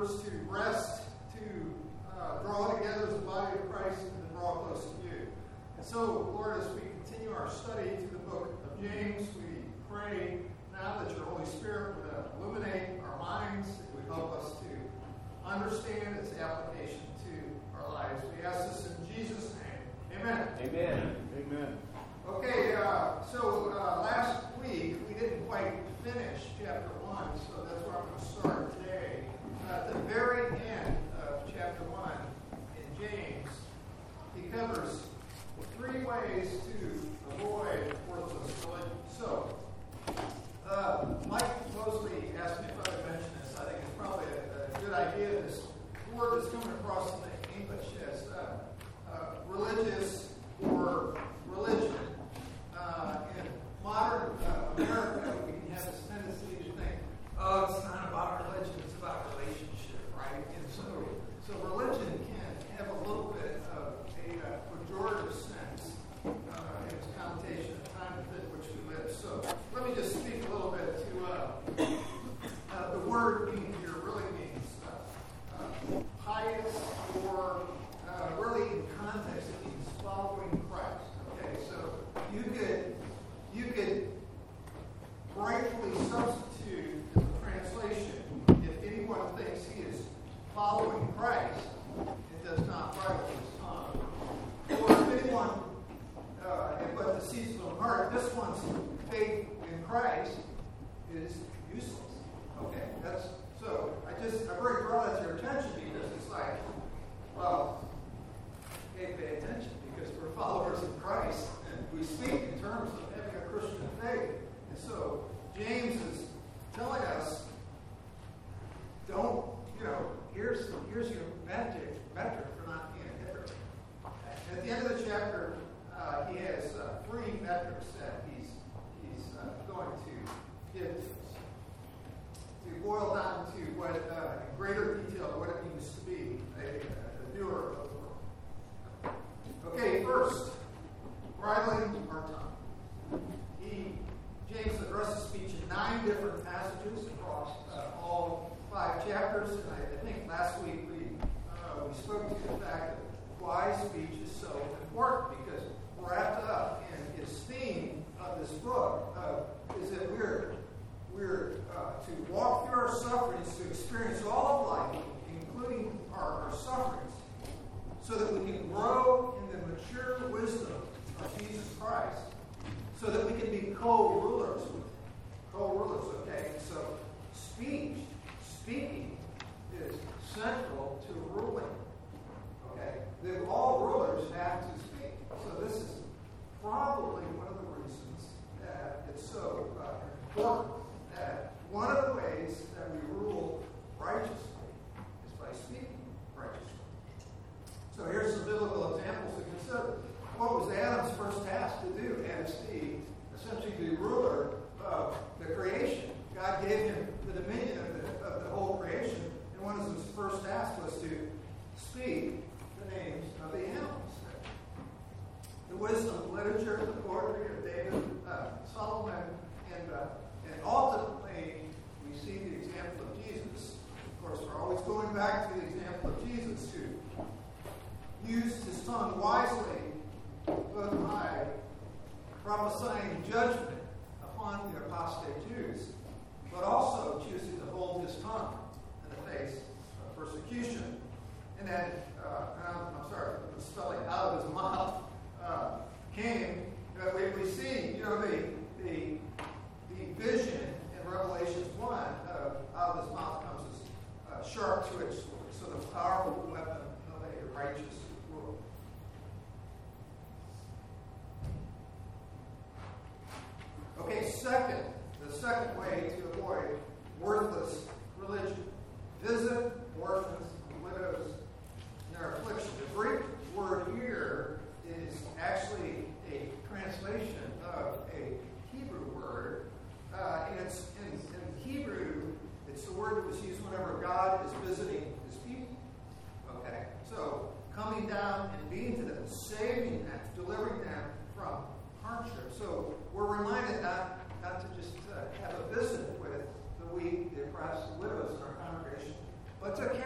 believers to rest, to draw together as the body of Christ, and to draw close to you. And so, Lord, as we continue our study through the book of James, we pray now that your Holy Spirit would illuminate our minds, and would help us to understand its application to our lives. We ask this in Jesus' name. Amen. Amen. Amen. Okay, so last week we didn't quite finish chapter 1, so that's where I'm going to start today. At the very end of chapter 1 in James, he covers 3 ways to avoid worthless religion. So, Mike Mosley asked me if I would mention this. I think it's probably a good idea. This word is coming across in the English as religious or religion. In modern America, we can have this tendency to think, oh, it's not about religion, it's about relationship, right? And so religion can have a little bit of a pejorative sense in its connotation at the time within which we live. So let me just speak a little bit to the word meaning here really means pious, or really in context it means following Christ. Okay, so you could rightfully substitute the translation, if anyone thinks he is following Christ, it does not bridle his tongue. Or if anyone, but deceives his own heart, this one's faith in Christ is useless. Okay, so I bring that to your attention because it's like, well, hey, pay attention because we're followers of Christ and we speak in terms of having a Christian faith. And so James is telling us, don't, here's your metric for not being a hypocrite. At the end of the chapter, he has 3 metrics that he's going to give to us. To boil down to what, in greater detail, what it means to be a doer of the word. Okay, first, bridling our tongue. James addresses speech in 9 different passages across all 5 chapters, and I think last week we spoke to the fact that why speech is so important, because wrapped up in his theme of this book is that we're to walk through our sufferings, to experience all of life, including our sufferings, so that we can grow in the mature wisdom of Jesus Christ, so that we can be co-rulers with him. Co-rulers, okay? So speaking is central to ruling. Okay? All rulers have to speak. So this is probably one of the reasons that it's so important that one of the ways that we rule righteously is by speaking righteously. So here's some biblical examples to consider. What was Adam's first task to do as essentially the ruler of the creation? God gave him the dominion of the whole creation, and one of his first tasks was to speak the names of the animals. The wisdom, literature, the poetry of David, Solomon, and ultimately we see the example of Jesus. Of course, we're always going back to the example of Jesus, who used his tongue wisely, both by prophesying judgment upon the apostate Jews, but also choosing to hold his tongue in the face of persecution. And then, I'm sorry, the spelling out of his mouth came. We see, the vision in Revelation 1 of out of his mouth comes this sharp two-edged sword, so the powerful weapon of a righteous rule. Okay, the second way to avoid worthless religion. Visit orphans and widows in their affliction. The Greek word here is actually a translation of a Hebrew word. And it's in Hebrew, it's the word that was used whenever God is visiting his people. Okay? So coming down and being to them, saving them, delivering them from hardship. So we're reminded not to just have a visit with the weak, the oppressed, the widows in our congregation, but to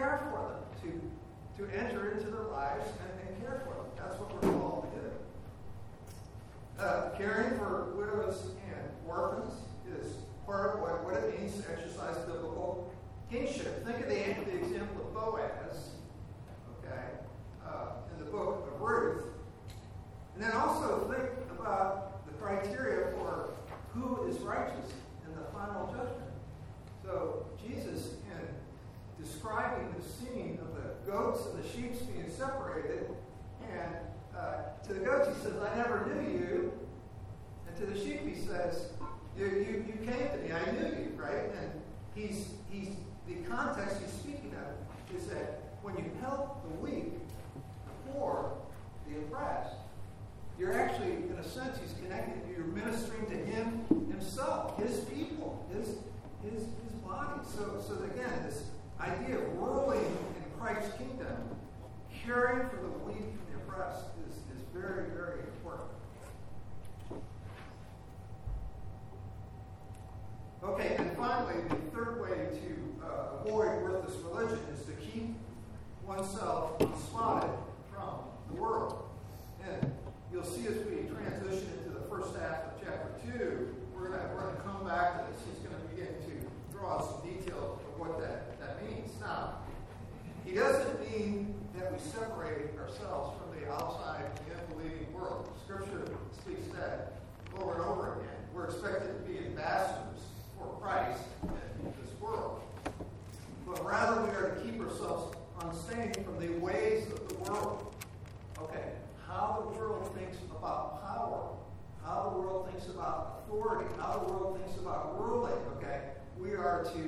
Caring for widows and orphans is part of what it means to exercise biblical kingship. Think of the example of Boaz, okay, in the book of Ruth. And then also think about the criteria for who is righteous in the final judgment. So Jesus, in describing the scene of the goats and the sheep being separated, and to the goats he says, I never knew you. And to the sheep he says, you came to me, I knew you, right? And he's the context he's speaking of is that when you help the weak, the poor, the oppressed, you're actually, in a sense, he's connected. You're ministering to him himself, his people, his body. So again, this idea of ruling in Christ's kingdom, caring for the weak and the oppressed is very, very important. Okay, and finally, the third way to avoid worthless religion is to keep oneself unspotted from the world. And you'll see as we transition into the first half of chapter 2, we're going to come back to this. He's going to begin to draw some detail of what that means. Now, he doesn't mean that we separate ourselves from the outside, the unbelieving world. Scripture speaks that over and over again. We're expected to be ambassadors for Christ in this world. But rather, we are to keep ourselves unstained from the ways of the world. Okay, how the world thinks about power, how the world thinks about authority, how the world thinks about ruling, okay? We are to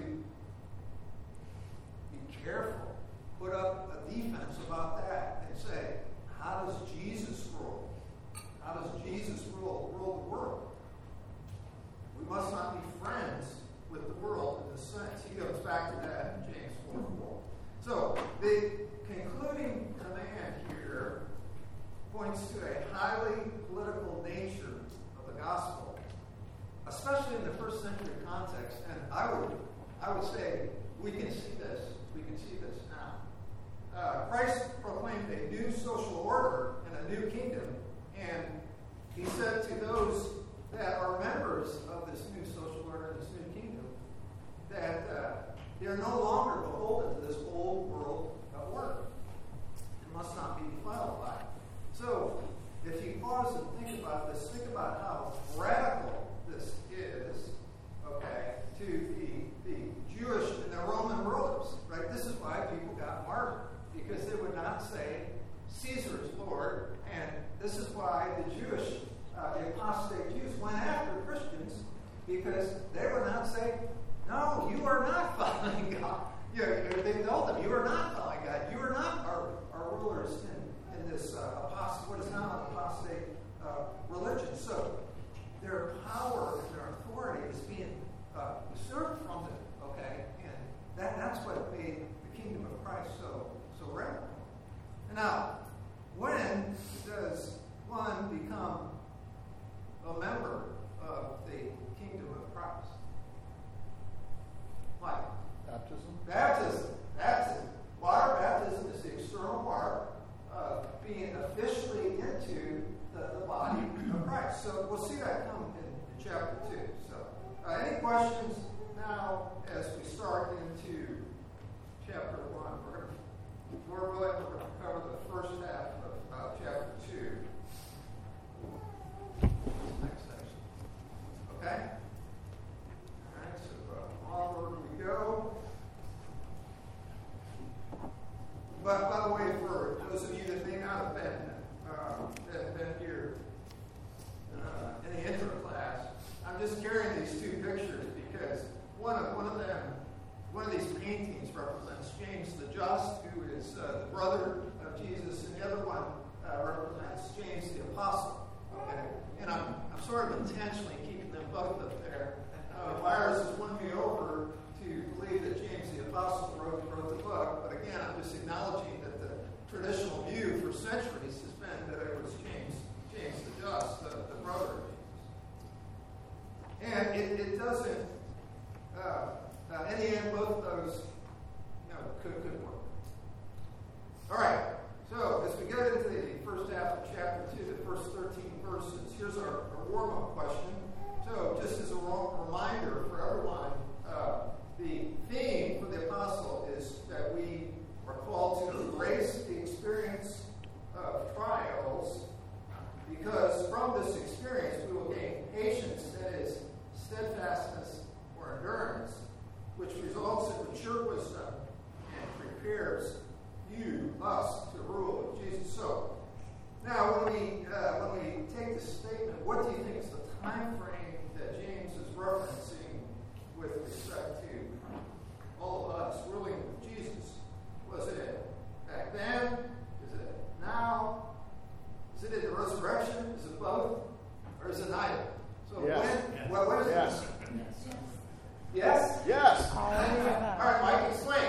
be careful, put up a defense about that, and say, how does Jesus rule? How does Jesus rule the world? We must not be friends with the world in this sense. He goes back to that in James 4:4. So, the concluding command here points to a highly political nature of the gospel, especially in the first century context. And I would say we can see this. We can see this now. Christ proclaimed a new social order and a new kingdom, and he said to those that are members of this new social order, this new kingdom, that they are no longer beholden to this old world order. It must not be defiled by it. So, if you pause and think about this, think about how radical this is, okay, to the Jewish and the Roman rulers, right? This is why people got martyred, because they would not say, Caesar is Lord, and this is why the Jewish, the apostate Jews went after Christians, because they would not say, no, you are not following God. They told them, you are not following God. You are not our rulers in this what is now an apostate religion. So their power and their authority is being usurped from them, okay? And that's what made the kingdom of Christ so radical. And now, when does one become a member of the kingdom of Christ? Like Baptism. Water baptism is the external mark of being officially into the body of Christ. So we'll see that come in chapter 2. So any questions now as we start into chapter 1? We're going to cover the first half of chapter 2. Next section. Okay? All right, so onward we go. But by the way, for those of you that may not have been here in the intro class, I'm just carrying these two pictures because one of these paintings represents James the Just, who is the brother of Jesus, and the other one represents James the Apostle. Okay, and I'm sort of intentionally keeping them both up there. Myers has won me over to believe that James the Apostle wrote the book, but again, I'm just acknowledging that the traditional view for centuries has been that it was James the Just, the brother of Jesus. And it doesn't, in the end, both of those, could work. All right, so as we get into the first half of chapter 2, the first 13 verses, here's our a warm-up question. So just as a reminder for everyone, the theme for the apostle is that we are called to embrace the experience of trials, because from this experience we will gain patience, that is, steadfastness or endurance, which results in mature wisdom and prepares us to rule with Jesus. So now when we take this statement, what do you think is the time frame that James is referencing with respect to all of us ruling with Jesus? Was it back then? Is it now? Is it in the resurrection? Is it both? Or is it neither? So yes. What is yes. it? Yes? Yes. All right, Mike, explain.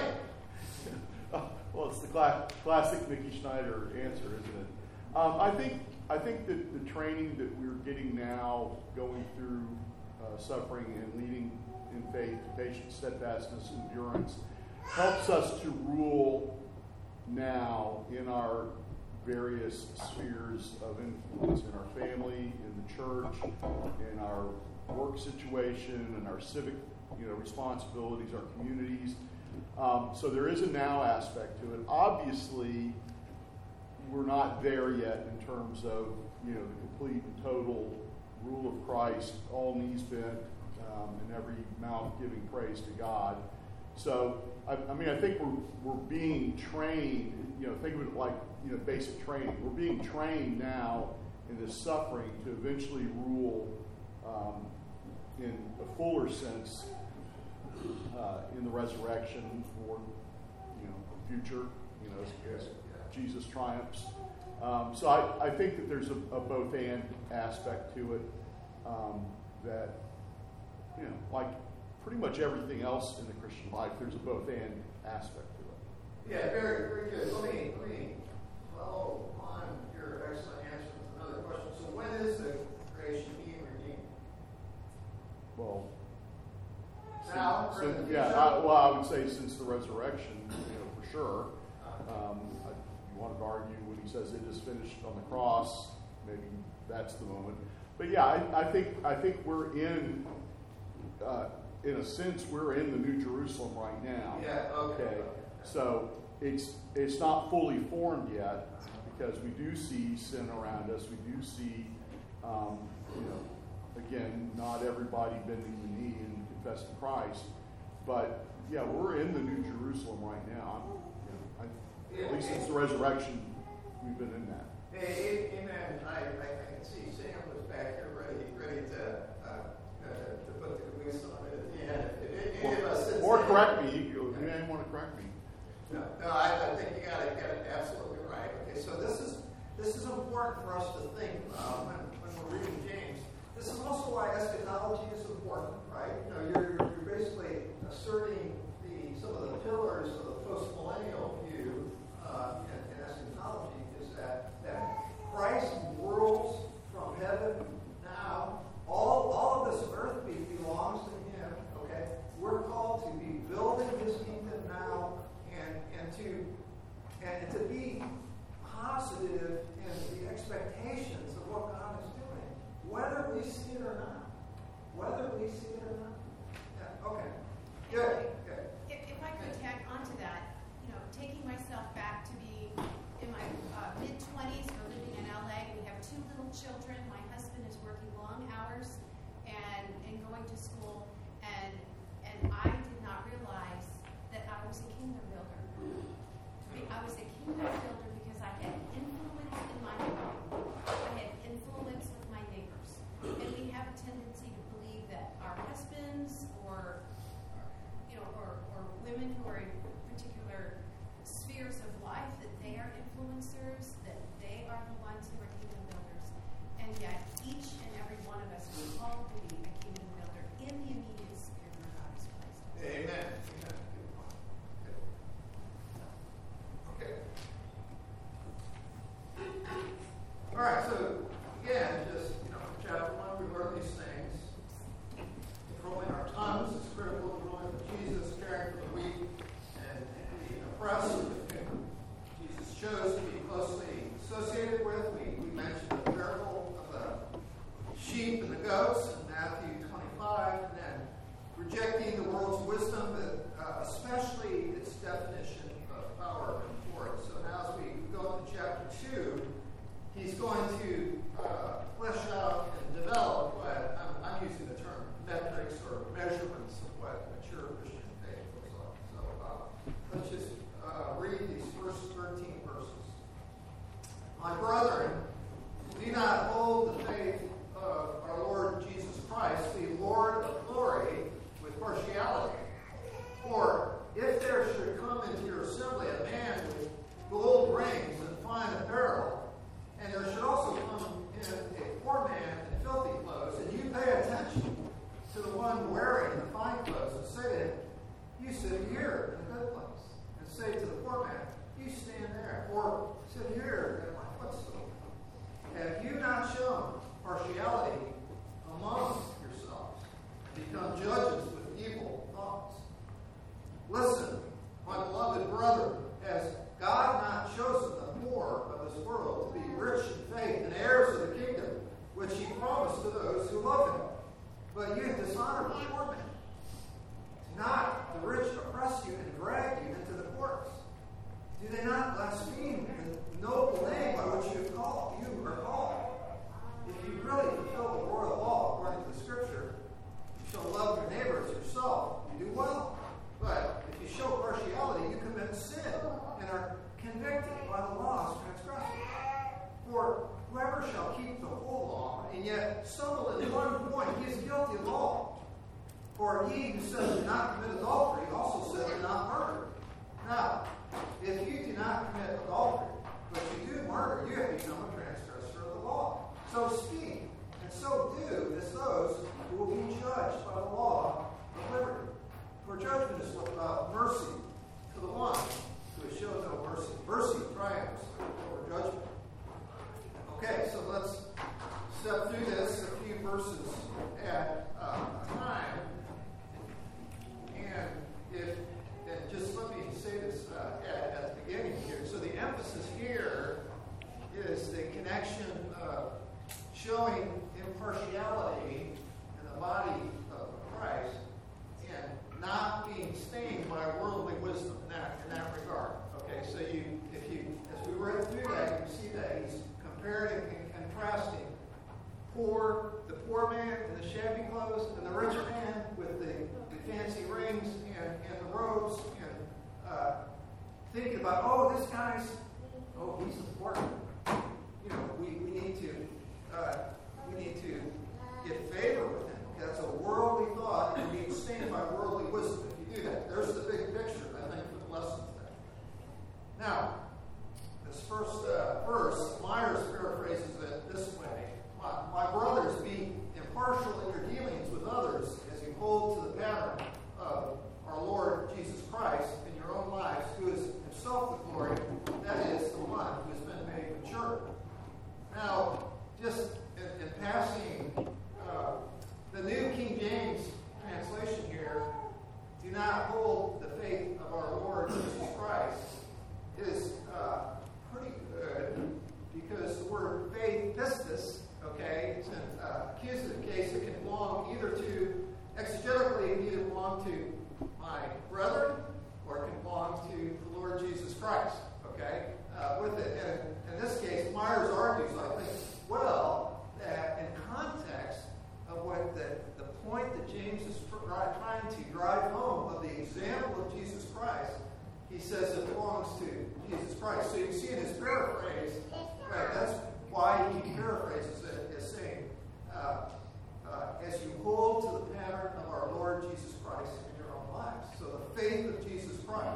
Well, it's the classic Mickey Schneider answer, isn't it? I think that the training that we're getting now, going through suffering and leading in faith, patience, steadfastness, endurance, helps us to rule now in our various spheres of influence, in our family, in the church, in our work situation, in our civic responsibilities, our communities. So there is a now aspect to it. Obviously, we're not there yet in terms of the complete and total rule of Christ, all knees bent, and every mouth giving praise to God. So I think we're being trained. Think of it like basic training. We're being trained now in this suffering to eventually rule in a fuller sense in the resurrection or future. As Jesus triumphs. So I think that there's a both and aspect to it that like pretty much everything else in the Christian life, there's a both and aspect to it. Yeah, very, very good. Let me follow on your excellent answer with another question. So when is the creation being redeemed? Well, now, I would say since the resurrection, for sure. You wanted to argue when he says it is finished on the cross, maybe that's the moment. But yeah, I think we're in a sense, we're in the New Jerusalem right now. Yeah. Okay. So it's not fully formed yet, because we do see sin around us. We do see, again, not everybody bending the knee and confessing Christ. But yeah, we're in the New Jerusalem right now. At least since the resurrection, we've been in that. Hey, amen. I can see Sam was back here ready to put the caboose on it at the end. Or correct me. You may want to correct me. No, I think you got it absolutely right. Okay, so this is important for us to think when we're reading James. This is also why eschatology is important, right? You're basically asserting some of the pillars of the post-millennial view in eschatology is that Christ rules from heaven now. All of this earth belongs to Him. Okay, we're called to be building His kingdom now, and to be positive in the expectations of what God is doing, whether we see it or not. Yeah. Okay. Good. If I could tag onto that, taking myself back to be in my mid-20s, we're living in LA. We have 2 little children. My husband is working long hours and going to school, and I did not realize that I was a kingdom builder. I was a kingdom builder because I had influence in my home. I had influence with my neighbors, and we have a tendency to believe that our husbands or women who are in particular spheres of life, that they are influencers, that they are the ones who are kingdom builders. And yet, each and every one of us is called to be a kingdom builder in the immediate sphere where God has placed us. Amen. Okay. All right, so again, just chapter 1, we learn these things. Controlling our tongues is critical to ruling for Jesus, caring for the weak and the oppressed. Jesus chose to be closely shouts in Matthew 25, and then rejecting the world's wisdom, but especially its definition of power and force. So now as we go into chapter 2, he's going to flesh out and develop what, I'm using the term metrics or measurements of what mature Christian faith looks like. So let's just read these first 13 verses. My brethren, do not hold the faith of our Lord Jesus Christ, the Lord of glory, with partiality. For if there should come into your assembly a man with gold rings and fine apparel, and there should also come in a poor man in filthy clothes, and you pay attention to the one wearing the fine clothes, and say to him, you sit here in a good place, and say to the poor man, you stand there, or sit here at my footstool. Have you not shown partiality among yourselves, and become judges with evil thoughts? Listen, my beloved brother, has God not chosen the poor of this world to be rich in faith and heirs of the kingdom, which he promised to those who love him? But you dishonor the poor man. Do not the rich oppress you and drag you into the courts? Do they not blaspheme the noble name by which you are called? If you really fulfill the royal law according to the Scripture, you shall love your neighbor as yourself. You do well. But if you show partiality, you commit sin and are convicted by the law's transgression. For whoever shall keep the whole law and yet stumble in one point, he is guilty of all. For he who says do not commit adultery also says do not murder. Now, if you do not commit adultery, but you do murder, you have become a transgressor of the law. So speak, and so do as those who will be judged by the law of liberty. For judgment is about mercy to the one who has shown no mercy. Mercy triumphs over judgment. Okay, so let's step through this a few verses at a time. And just let me say this at the beginning here. So the emphasis here is the connection of showing impartiality in the body of Christ and not being stained by worldly wisdom in that regard. Okay, so as we read through that, you see that he's comparing and contrasting the poor man in the shabby clothes and the rich man with the fancy rings and the robes, and thinking about, this guy's, he's important. We need to get favor with him. That's a worldly thought, and being stained by worldly wisdom. If you do that, there's the big picture, I think, for the lesson today. Now, this first verse, Myers paraphrases it this way: My brothers, be impartial in your dealings with others as you hold to the pattern of our Lord Jesus Christ in your own lives, who is himself the glory, that is, the one who has been made mature. Now, just in passing, the New King James translation here, do not hold the faith of our Lord Jesus Christ, is pretty good, because the word faith, pistis, it's an accusative case. It can belong either to, exegetically, it can either belong to my brethren, or it can belong to the Lord Jesus Christ, with it. And in this case, Myers argues, I think, well, that in context of what the point that James is trying to drive home of the example of Jesus Christ, he says it belongs to Jesus Christ. So you see in his paraphrase, that's why he paraphrases it as saying, as you hold to the pattern of our Lord Jesus Christ in your own lives. So the faith of Jesus Christ.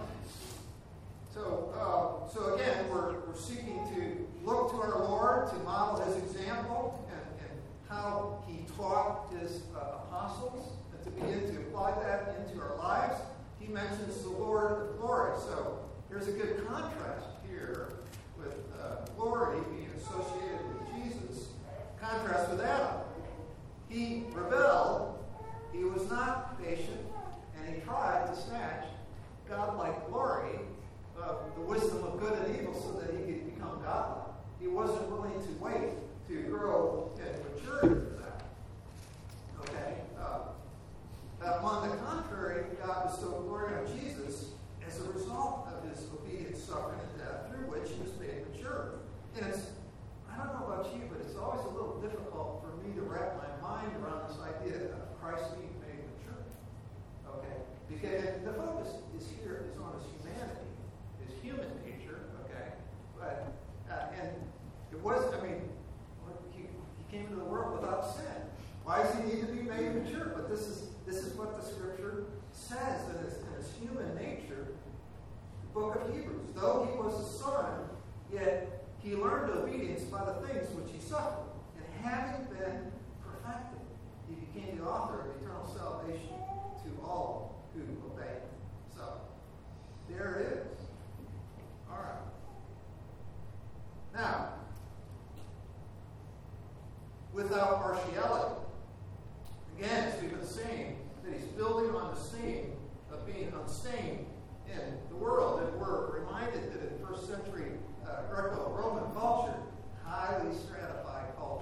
So again, we're seeking to look to our Lord to model his example and how he taught his apostles, and to begin to apply that into our lives. He mentions the Lord of glory. So there's a good contrast here with glory being associated with Jesus. Contrast with Adam. He rebelled, he was not patient, and he tried to snatch godlike glory of the wisdom of good and evil so that he could become godlike. He wasn't willing to wait to grow in maturity for that. Because the focus is on his humanity, his human nature, okay? But, and it was, he came into the world without sin. Why does he need to be made mature? But this is what the Scripture says in his human nature. The book of Hebrews. Though he was a son, yet he learned obedience by the things which he suffered. And having been perfected, he became the author of eternal salvation to all who obey him. So, there it is. All right. Now, without partiality. Again, as we've been saying, that he's building on the scene of being unstained in the world. And we're reminded that in first century Greco-Roman culture, highly stratified culture.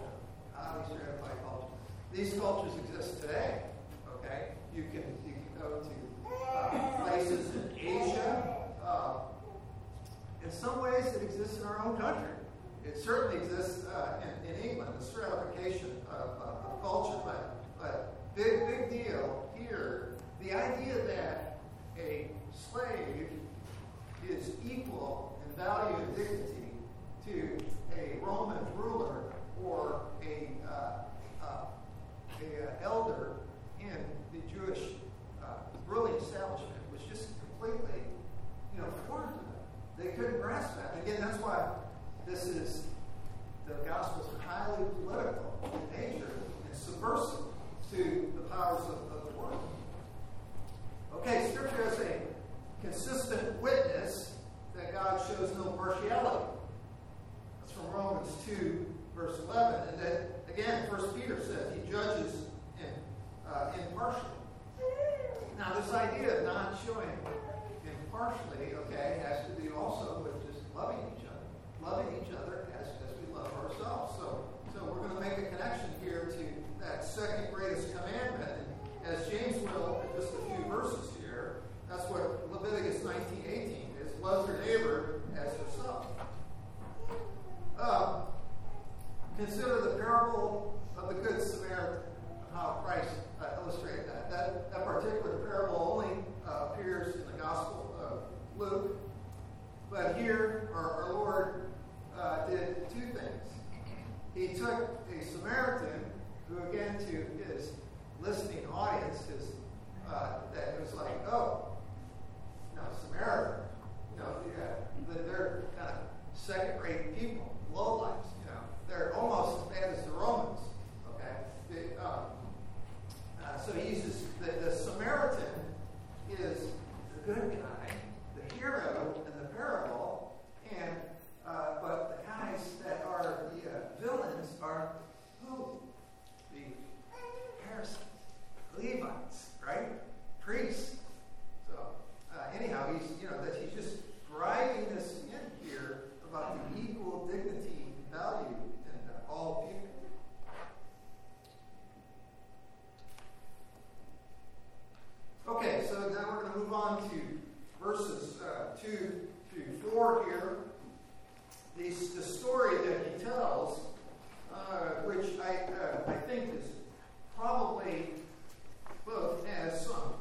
These cultures exist today. Okay, you can go to places in Asia. In some ways, it exists in our own country. It certainly exists in England, the stratification of culture. But big deal here. The idea that a slave is equal in value and dignity to a Roman ruler or a elder in the Jewish ruling establishment was just completely, foreign to them. They couldn't grasp that. And again, that's why the Gospels are highly political in nature and subversive to the powers of the world. Okay, Scripture has a consistent witness that God shows no partiality. That's from Romans 2, verse 11. And that, again, 1 Peter says he judges impartially. Now, this idea of not showing impartially, has to do also with just loving each other. Loving each other as we love ourselves. So we're going to make a connection here to that second greatest commandment. And as James will in just a few verses here, that's what Leviticus 19:18 is. Love your neighbor as yourself. Consider the parable of the Good Samaritan, how Christ illustrated that. That particular parable only appears in the Gospel of Luke. But here, our Lord did two things. He took a Samaritan, who again to his listening audience, that was like, Samaritan, they're kind of second-rate people, lowlifes, they're almost as bad as the Romans, okay? So he uses the Samaritan is the good guy, the hero in the parable, and but the guys that are the villains are who? The Pharisees, Levites, right? Priests. So anyhow, he's he's just driving this in here about the equal dignity and value in all people. Okay, so now we're going to move on to verses 2 through 4 here. The story that he tells, which I think is probably both has some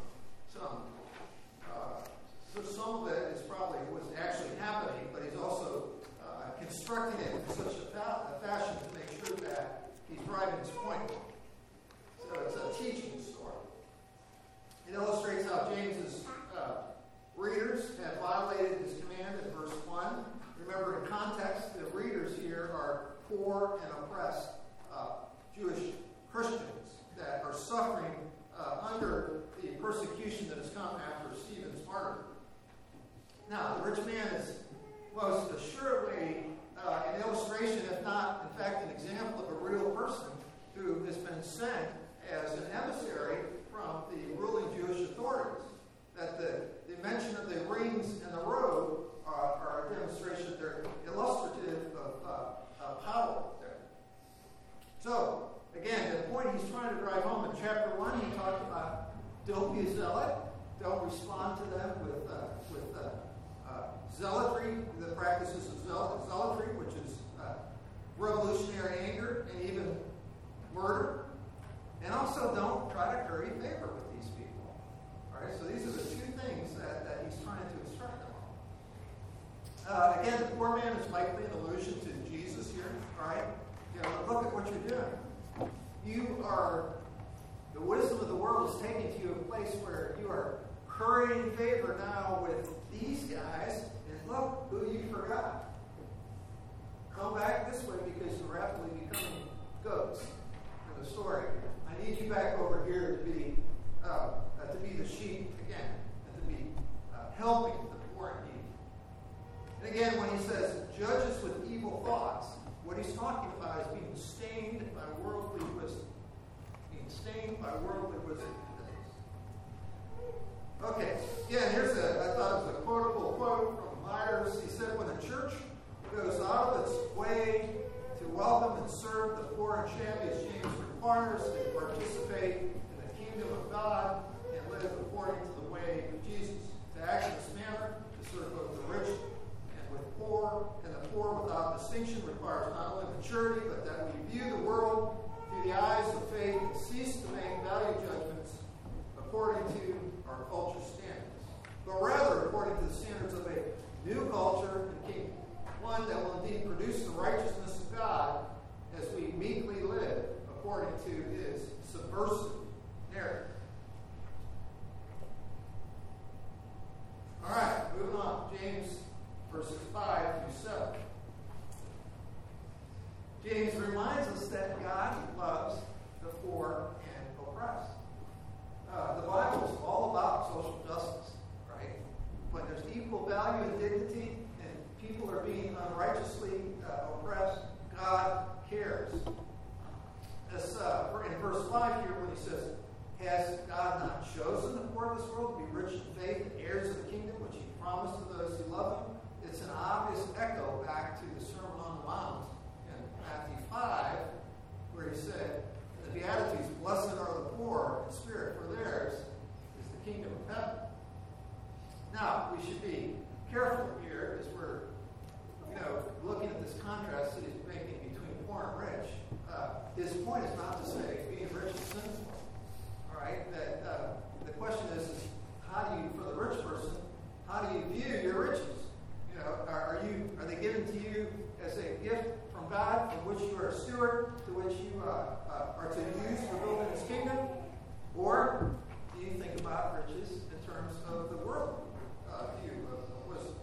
of it is probably what's actually happening, but he's also constructing it in such a fashion to make sure that he's driving his point. So it's a teaching story. It illustrates how James's readers have violated his command in verse 1. Remember, in context, the readers here are poor and oppressed Jewish Christians that are suffering under the persecution that has come after Stephen's martyrdom. Now, the rich man is most assuredly an illustration, if not, in fact, an example of a real person who has been sent as an emissary from the ruling Jewish authorities. That the mention of the rings and the robe are a demonstration that they're illustrative of power there. So, again, the point he's trying to drive home in chapter 1, he talked about don't be a zealot, don't respond to them with zealotry, the practices of zealotry, which is revolutionary anger and even murder. And also don't try to curry favor with these people. All right, so these are the place where you are currying favor now with these guys, and look who you forgot. Come back this way because you're rapidly becoming goats in the story. I need you back over here to be the sheep again, and to be helping the poor and needy. And again, when he says judges with evil thoughts, what he's talking about is being stained by worldly wisdom. Being stained by worldly wisdom. Okay, again, I thought it was a quotable quote from Myers. He said, when the church goes out of its way to welcome and serve the poor and shabby, as James requires, to participate in the kingdom of God and live according to the way of Jesus. To act in this manner, to serve both the rich and the poor without distinction requires not only maturity, but that we view the world through the eyes of faith and cease to make value judgments according to our culture standards, but rather according to the standards of a new culture and kingdom, one that will indeed produce the righteousness of God as we meekly live according to his subversive narrative. All right, moving on. James verses 5 through 7. James reminds us that God loves the poor and oppressed. The Bible is all about social justice, right? When there's equal value and dignity and people are being unrighteously oppressed, God cares. In verse 5 here, when he says, has God not chosen the poor of this world to be rich in faith and heirs of the kingdom which he promised to those who love him? It's an obvious echo back to the Sermon on the Mount in Matthew 5, where he said, in the Beatitudes, blessed are the poor in spirit, for theirs is the kingdom of heaven. Now, we should be careful here as we're, looking at this contrast that he's making between poor and rich. His point is not to say being rich is sinful. All right? That the question is how do you, for the rich person, how do you view your riches? Are they given to you as a gift from God, from which you are a steward, to which you are to use for building His kingdom, or do you think about riches in terms of the world view of wisdom?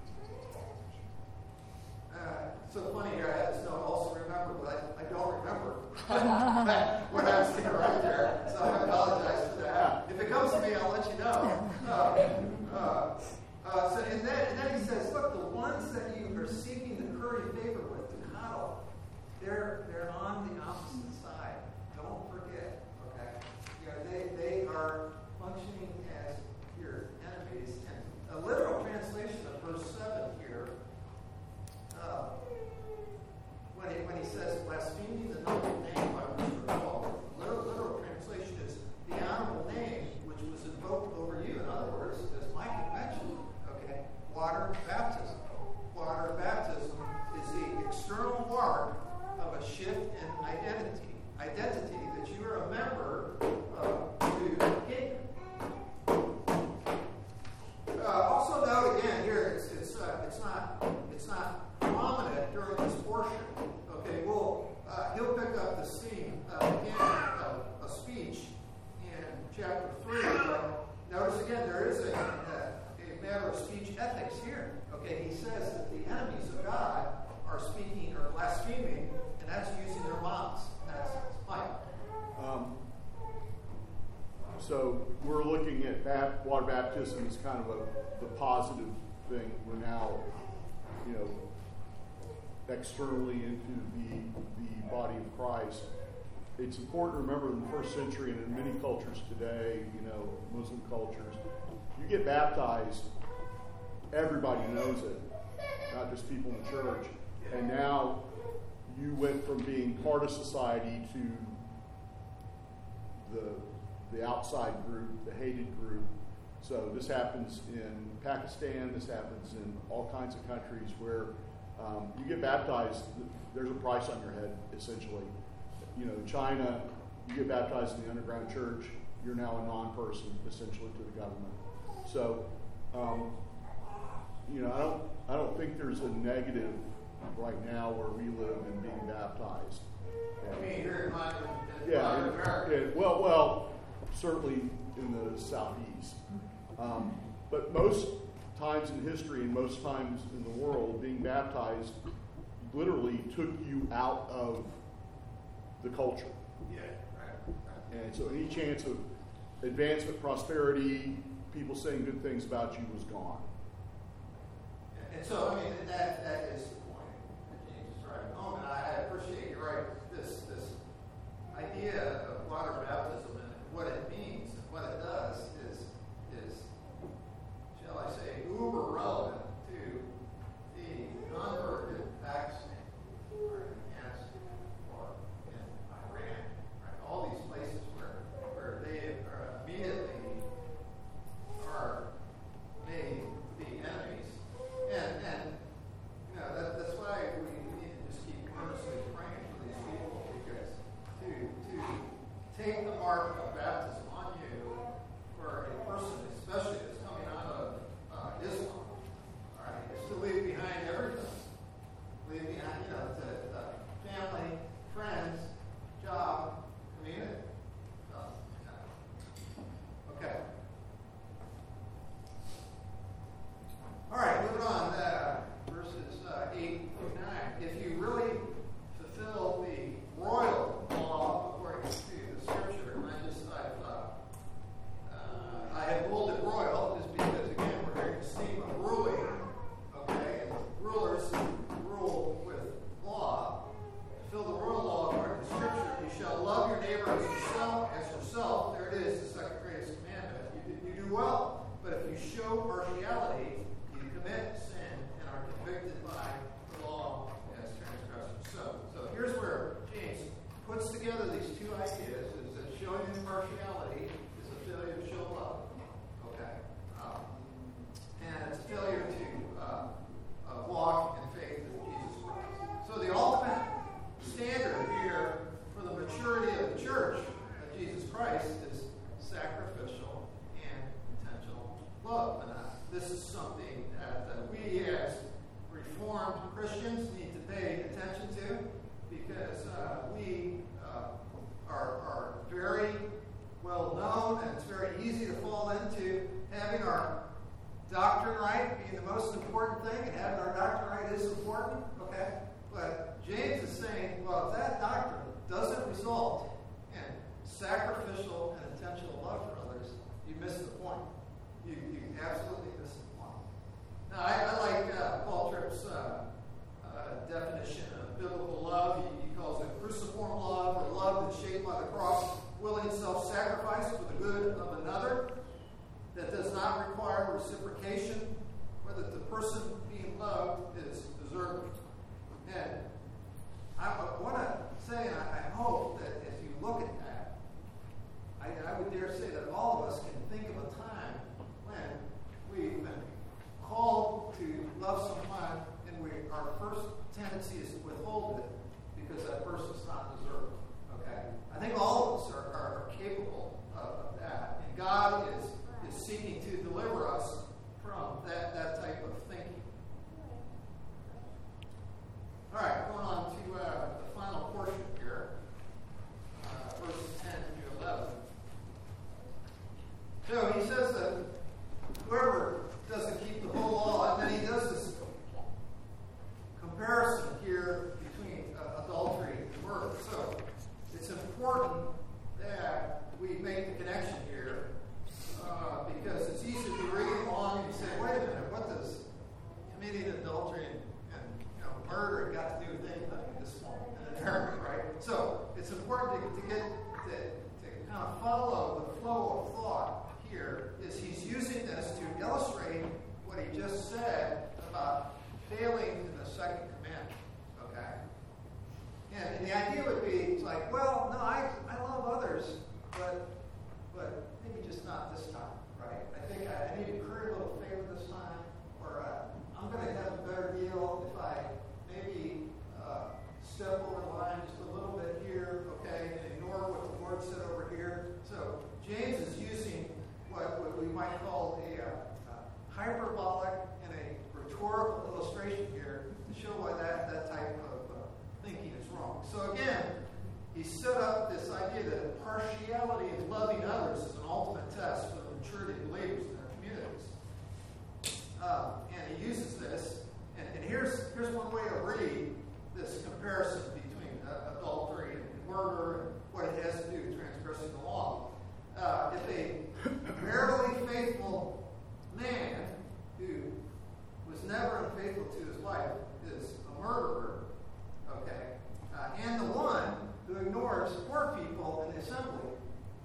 So funny here. I had this note also remember, but I don't remember what I was thinking right there. So I apologize for that. If it comes to me, I'll let you know. And then he says, look, the ones that you are seeking to curry favor with, to coddle, they're on the opposite side. Don't forget, okay? They are functioning as your enemies. And a literal translation of verse 7 here, when he says, blaspheming the noble name by which you are called, literal translation is the honorable name which was invoked over you. In other words, as Mike had mentioned, water baptism. Water baptism is the external mark of a shift in identity. Identity that you are a member of the kingdom. Also note again here, it's not prominent during this portion. Okay, he'll pick up the theme again of a speech in chapter 3. But notice again, there is a matter of speech ethics here. Okay, he says that the enemies of God are speaking or blaspheming, and that's using their mouths. That's fine. So we're looking at water baptism as kind of the positive thing. We're now, externally into the body of Christ. It's important to remember in the first century and in many cultures today, Muslim cultures, you get baptized, everybody knows it, not just people in the church. And now you went from being part of society to the outside group, the hated group. So this happens in Pakistan, this happens in all kinds of countries where you get baptized, there's a price on your head, essentially. China, you get baptized in the underground church, you're now a non-person, essentially, to the government. So, I don't think there's a negative right now where we live in being baptized. I mean, here in modern America. Well, certainly in the Southeast. But most times in history and most times in the world, being baptized literally took you out of the culture. Yeah, right. And so any chance of advancement, prosperity, people saying good things about you was gone. And so, I mean, that is the point that James is driving home. And I appreciate, you're right, this idea of water baptism and what it means and what it does is shall I say, uber relevant to the converted Pakistan or Afghanistan or in Iran, right? All these places where they are immediately are made to be enemies. And you know, that's why we need to just keep earnestly praying for these people, because to take the mark of baptism on you for a person, especially that's coming out of Islam, all right, is to leave behind everything. Leave behind, you know, the family, friends, job, community. Okay. All right, moving on. Verses 8 through 9. If you really fulfill the royal law according to the Scripture, and I have bolded royal just because, again, we're hearing this theme of ruling, okay, and rulers rule with law. Fulfill the royal law according to the Scripture. You shall love your neighbor as yourself. There it is, the second greatest commandment. You do well, but if you show partiality, you commit sin and are convicted by the law as transgressors. So here's where James puts together these two ideas: is that showing impartiality is a failure to show love. Okay, and it's a failure to walk in faith in Jesus Christ. So the ultimate standard here for the maturity of the church of Jesus Christ is sacrificial and intentional love. And this is something that we as Reformed Christians need to pay attention to, because we are very well known, and it's very easy to fall into having our doctrine right being the most important thing, and having our doctrine right is important, okay? But James is saying, well, if that doctrine doesn't result in sacrificial and intentional love for others, you miss the point. You absolutely miss the point. Now, I like Paul Tripp's definition of biblical love. He calls it cruciform love, or love that's shaped by the cross, willing self-sacrifice for the good of another, that does not require reciprocation, or that the person being loved is deserving. And I want to say, and I hope that as you look at that, I would dare say that all of us can think of a time when we've been called to love someone, and our first tendency is to withhold it because that person's not deserving. Okay? I think all of us are capable of that. And God is seeking to deliver us from that type of thinking. All right, going on to the final portion here, verses 10 through 11. So he says that whoever doesn't keep the whole law, and then he does this comparison here between adultery and murder. So it's important that we make the connection here, because it's easy to be reading along and you say, wait a minute, what does committing adultery and murder got to do with anything at this point in the narrative, right? So it's important to get to kind of follow the flow of thought here. Is he's using this to illustrate what he just said about failing in the second commandment. Okay, and the idea would be, it's like, well, no, I love others, but maybe just not this time, right? I think I need to curry a little favor this time, or I'm going to have a better deal if I maybe step over the line just a little bit here, okay, and ignore what the Lord said over here. So James is using what we might call a hyperbolic and a rhetorical illustration here to show why that type of thinking is wrong. So again, he set up this idea that partiality in loving others is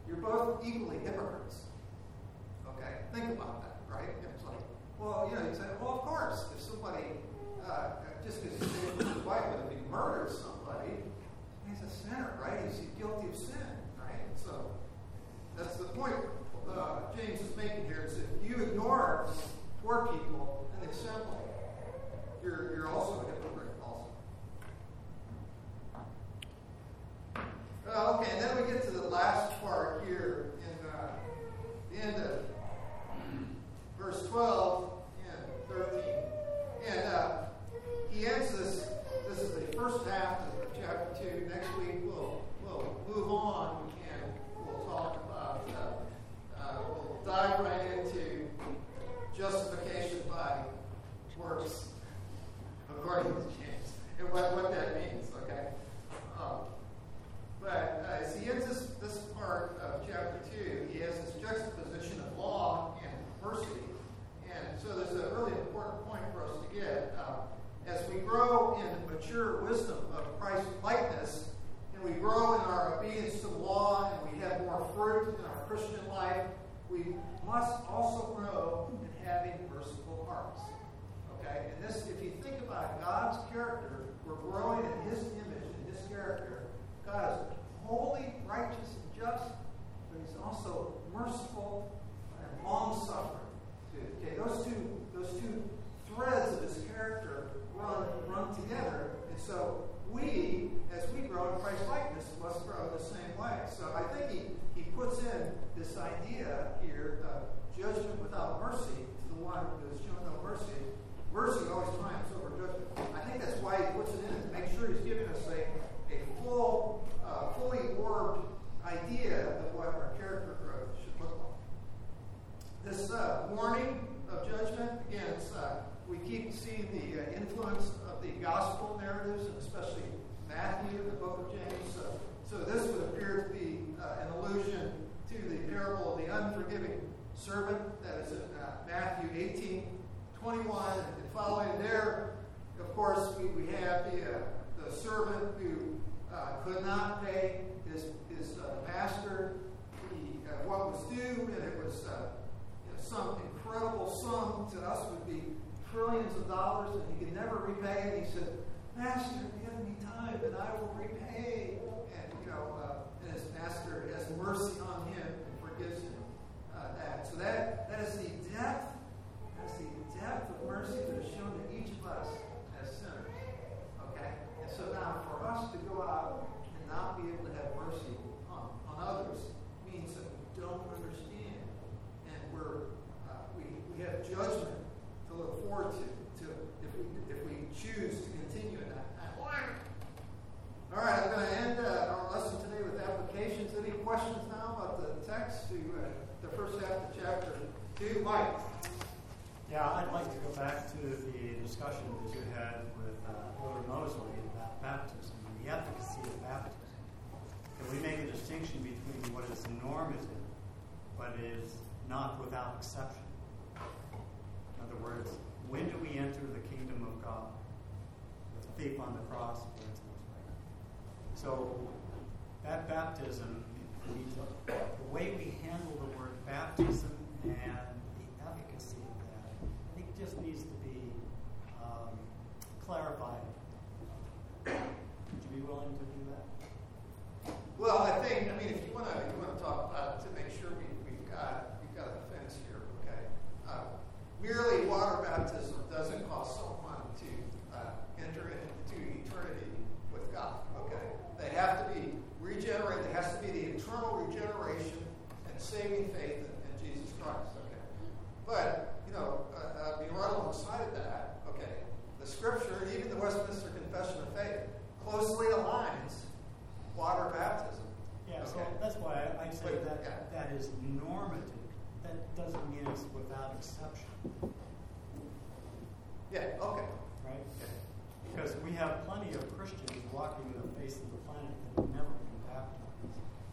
you're both equally hypocrites. Okay? Think about that, right? It's like, well, you say, well, of course, if somebody, just because he's saved his wife, but if he murders somebody, he's a sinner, right? He's guilty of sin, right? So that's the point James is making here, is if you ignore poor people in the assembly, you're also a hypocrite also. Okay, and then we get to the last part here in the end of verse 12 and 13. And he ends this is the first half of chapter 2. Next week we'll move on and we'll talk about, we'll dive right into justification by works, according to James, and what that means, okay? But as he ends this part of chapter 2, he has this juxtaposition of law and mercy. And so there's a really important point for us to get. As we grow in the mature wisdom of Christ's likeness, and we grow in our obedience to the law, and we have more fruit in our Christian life, we must also grow in having merciful hearts. Okay? And this, if you think about God's character, we're growing in His image and His character. God is holy, righteous, and just, but He's also merciful and long-suffering. Okay, those two threads of His character run together, and so we, as we grow in Christ's likeness, must grow the same way. So I think he puts in this idea here of judgment without mercy to the one who has shown no mercy. Mercy always triumphs over judgment. I think that's why he puts it in, to make sure he's giving us a fully orbed idea of what our character growth should look like. This warning of judgment, again, we keep seeing the influence of the gospel narratives, and especially Matthew, the book of James. So this would appear to be an allusion to the parable of the unforgiving servant that is in Matthew 18:21 and following. There, of course, we have the servant who could not pay his master what was due, and it was some incredible sum. To us would be trillions of dollars, and he could never repay it. He said, "Master, give me time, and I will repay." And his master has mercy on him and forgives him that. So that is the depth. That's the depth of mercy that is shown to each of us as sinners. Okay, and so now for us to go out and not be able to have mercy on others means that we don't understand, and we have judgment to look forward to if we choose to continue in that. All right, I'm going to end our lesson today with applications. Any questions now about the text to the first half of chapter 2? Mike? Yeah, I'd like to go back to the discussion that you had with Brother Mosley about baptism and the efficacy of baptism. Can we make a distinction between what is normative, what is not without exception? In other words, when do we enter the kingdom of God? The thief on the cross, for instance. So that baptism, the way we handle the word baptism and the efficacy of that, I think just needs to be clarified. Would you be willing to do that? Well, I think, if you want to talk about it to make sure we've got a fence here, okay? Merely water baptism doesn't cause someone to enter into eternity with God, okay? They have to be regenerated. There has to be the internal regeneration and saving faith in Jesus Christ, okay? But, right alongside of that, okay, the Scripture, even the Westminster Confession of Faith, closely aligns water baptism. Yeah, okay? so that's why I say that is normative. That doesn't mean it's without exception. Yeah, okay. Right? Because we have plenty of Christians walking the face of the planet that have never been baptized.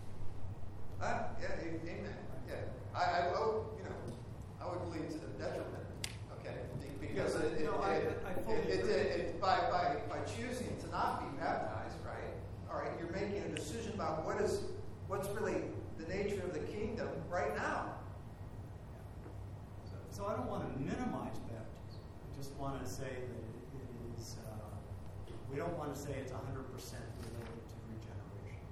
Amen. Yeah, I would believe to the detriment. Okay, because by choosing to not be baptized, right? All right, you're making a decision about what's really the nature of want to say it's 100% related to regeneration.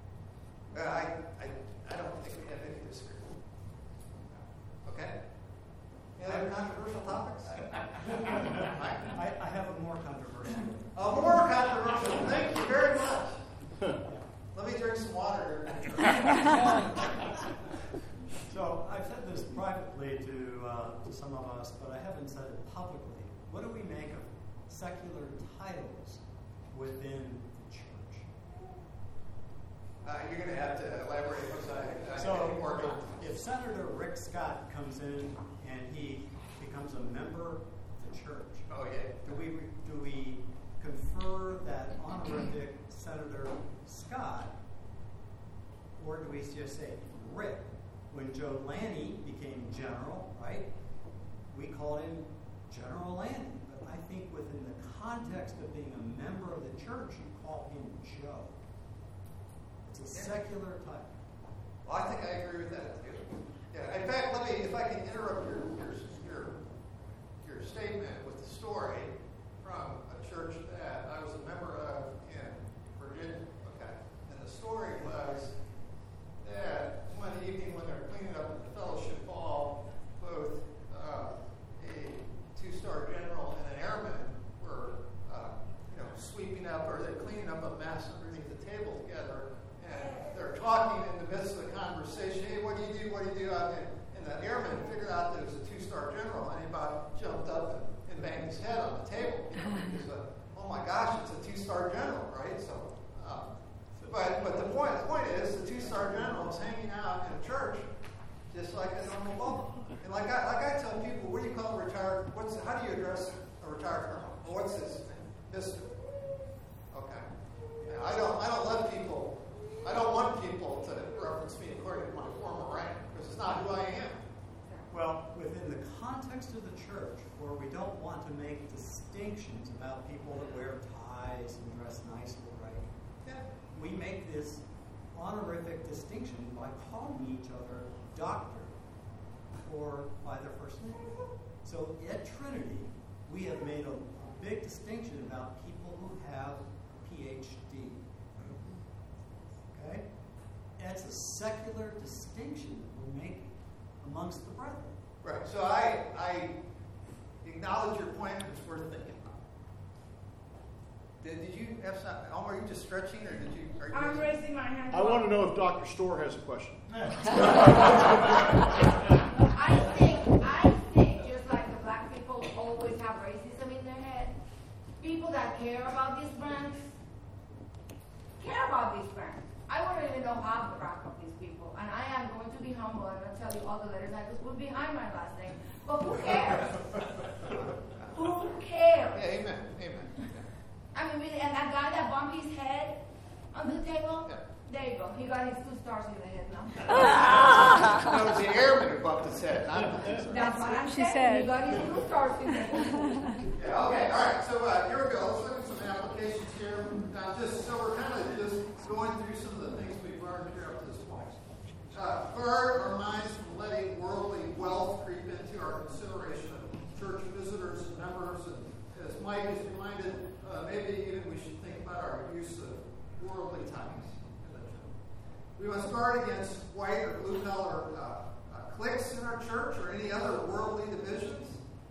I don't think we have any disagreement. Okay? Any other controversial topics? I have a more controversial. More controversial. Thank you very much. Let me drink some water here. So I've said this privately to some of us, but I haven't said it publicly. What do we make of secular titles within the church? You're going to have to elaborate because I So need more context. if Senator Rick Scott comes in and he becomes a member of the church, Oh, yeah. do we confer that honorific Senator Scott, or do we just say Rick? When Joe Lanny became general, right, we called him General Lanny. But I think within the context of being a member of the church, you call him Joe. It's a secular title. Well, I think I agree with that too. Yeah. In fact, if I can interrupt your statement with the story from a church that I was a member of in Virginia. Okay. And the story was that one evening when they're cleaning up the fellowship hall, both a two-star general and an airman were, sweeping up, or they're cleaning up a mess underneath the table together, and they're talking in the midst of the conversation. Hey, what do you do? What do you do? And the airman figured out that it was a two-star general, and he about jumped up and banged his head on the table. He was like, oh my gosh, it's a two-star general, right? So. But the point is, the two-star general is hanging out in a church, just like a normal bubble. And like I tell people, what do you call a retired? How do you address a retired colonel? Well, what's his name? Mister. Okay. Yeah, I don't let people. I don't want people to reference me according to my former rank because it's not who I am. Well, within the context of the church, where we don't want to make distinctions about people that wear ties and dress nicely, right? Yeah. We make this honorific distinction by calling each other doctor or by their first name. So at Trinity, we have made a big distinction about people who have a PhD. Okay? That's a secular distinction that we're making amongst the brethren. Right. So I acknowledge your point, and it's worth thinking about. Did you have something? Are you just stretching, or did you? I'm raising my hand. I want to know if Dr. Storr has a question. I think just like the black people always have racism in their head, people that care about these brands care about these brands. I wouldn't even know half the rank of these people, and I am going to be humble and I'll tell you all the letters I could put behind my last name. But who cares? Who cares? Yeah, amen. I mean, really, and that guy that bumped his head on the table, Yeah. there you go. He got his 2 stars in the head now. That was the airman who bumped his head. That's what I'm She saying. said. He got his 2 stars in the head. Yeah, okay, all right. So here we go. Let's look at some applications here. Now, so we're kind of just going through some of the things we've learned here up to this point. Guard our minds from letting worldly wealth creep into our consideration of church visitors and members. And as Mike has reminded, maybe even we should think about our use of worldly titles. We must guard against white or blue collar cliques in our church or any other worldly divisions.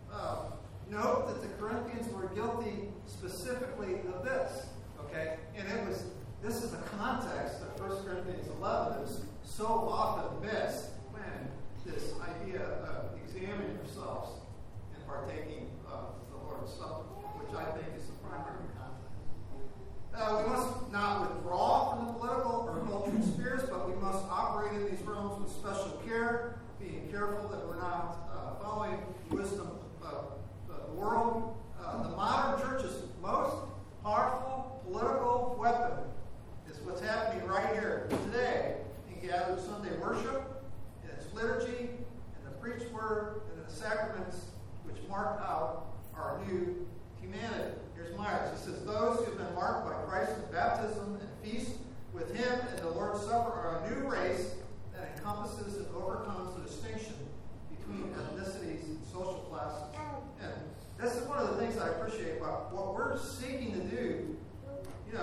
Note that the Corinthians were guilty specifically of this. Okay? And this is a context of 1 Corinthians 11 is so often missed when this idea of examining yourselves and partaking of the Lord's Supper, which I think is the primary context. We must not withdraw from the political or cultural spheres, but we must operate in these realms with special care, being careful that we're not following wisdom of the world. The modern church's most powerful political weapon is what's happening right here today in gathered Sunday worship, in its liturgy, in the preached word, and in the sacraments which mark out our new humanity. Here's Myers. He says, those who have been marked by Christ's baptism and feast with him in the Lord's Supper are a new race that encompasses and overcomes the distinction between ethnicities and social classes. And this is one of the things I appreciate about what we're seeking to do.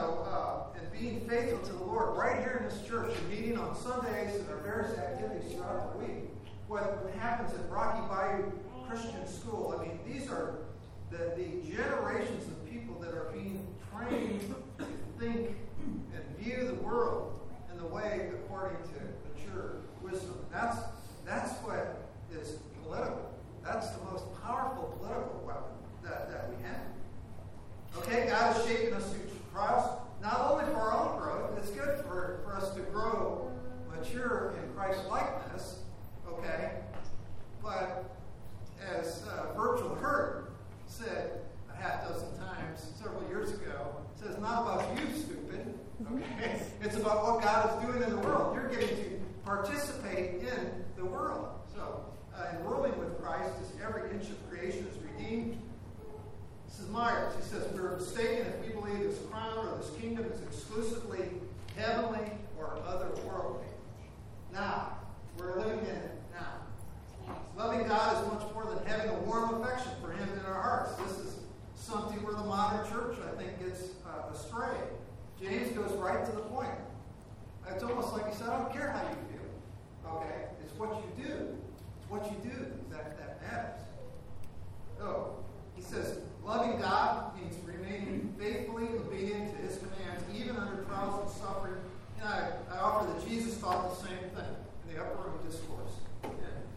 what happens at Rocky Bayou Christian School. I mean, these are the generations of people that are being trained to think and view the world in the way according to mature wisdom. That's what is political. That's the most powerful political weapon that we have. Okay, God is shaping us through trials, not only for our own growth. It's good for us to grow mature in Christ-likeness, okay? But as Virgil Hurt said a half dozen times several years ago, it says, not about you, stupid, okay? It's about what God is doing in the world. You're getting to participate in the world. So, in ruling with Christ, as every inch of creation is redeemed. This is Myers. He says, we're mistaken if we believe this crown or this kingdom is exclusively heavenly or otherworldly. Now, we're living in it now. Loving God is much more than having a warm affection for Him in our hearts. This is something where the modern church, I think, gets astray. James goes right to the point. It's almost like he said, I don't care how you feel. Okay? It's what you do. It's what you do that matters. Oh, he says, loving God means remaining faithfully obedient to His commands, even under trials and suffering. And I offer that Jesus taught the same thing in the Upper Room Discourse in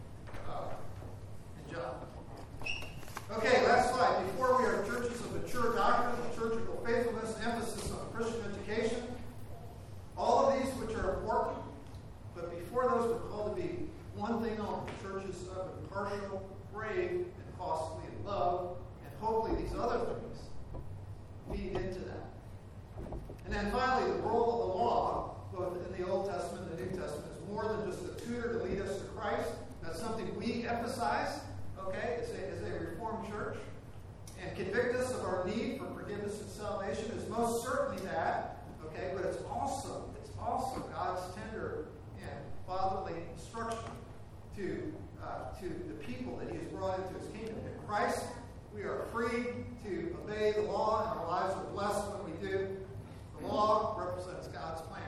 John. Okay, last slide. Before we are churches of mature doctrine, liturgical faithfulness, emphasis on Christian education, all of these which are important, but before those we're called to be one thing only, churches of impartial, brave, and costly in love, and hopefully these other things feed into that. And then finally, the role of the law, both in the Old Testament and the New Testament, is more than just a tutor to lead us to Christ. That's something we emphasize, okay, as a Reformed church. And convict us of our need for forgiveness and salvation is most certainly that, okay, but it's also God's tender and fatherly instruction to the people that He has brought into His kingdom. In Christ, we are free to obey the law, and our lives are blessed when we do. The law represents God's plan.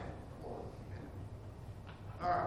All right.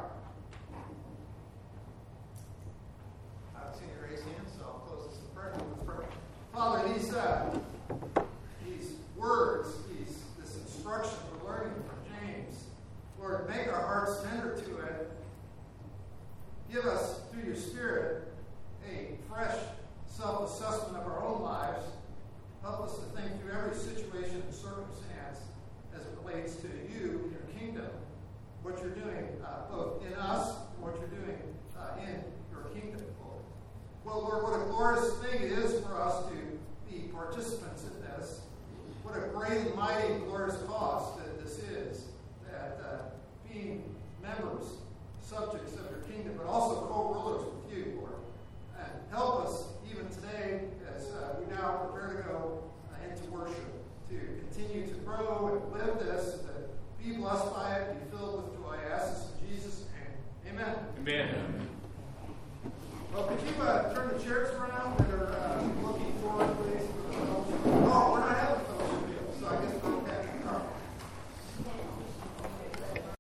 I've seen you raise hands, so I'll close this in prayer. Father, these words, this instruction we're learning from James, Lord, make our hearts tender to it. Give us, through your Spirit, a fresh self-assessment of our own lives. Help us to think through every situation and circumstance as it relates to you and your kingdom, what you're doing both in us and what you're doing in your kingdom, Lord. Well, Lord, what a glorious thing it is for us to be participants in this. What a great and mighty and glorious cause that this is, that being members, subjects of your kingdom, but also co-rulers with you, Lord. And help us even today as we now prepare to go into worship, to continue to grow and live this, to be blessed by it, be filled with joy. I ask this in Jesus' name. Amen. Amen. Well, could you turn the chairs around that are looking forward, please? For the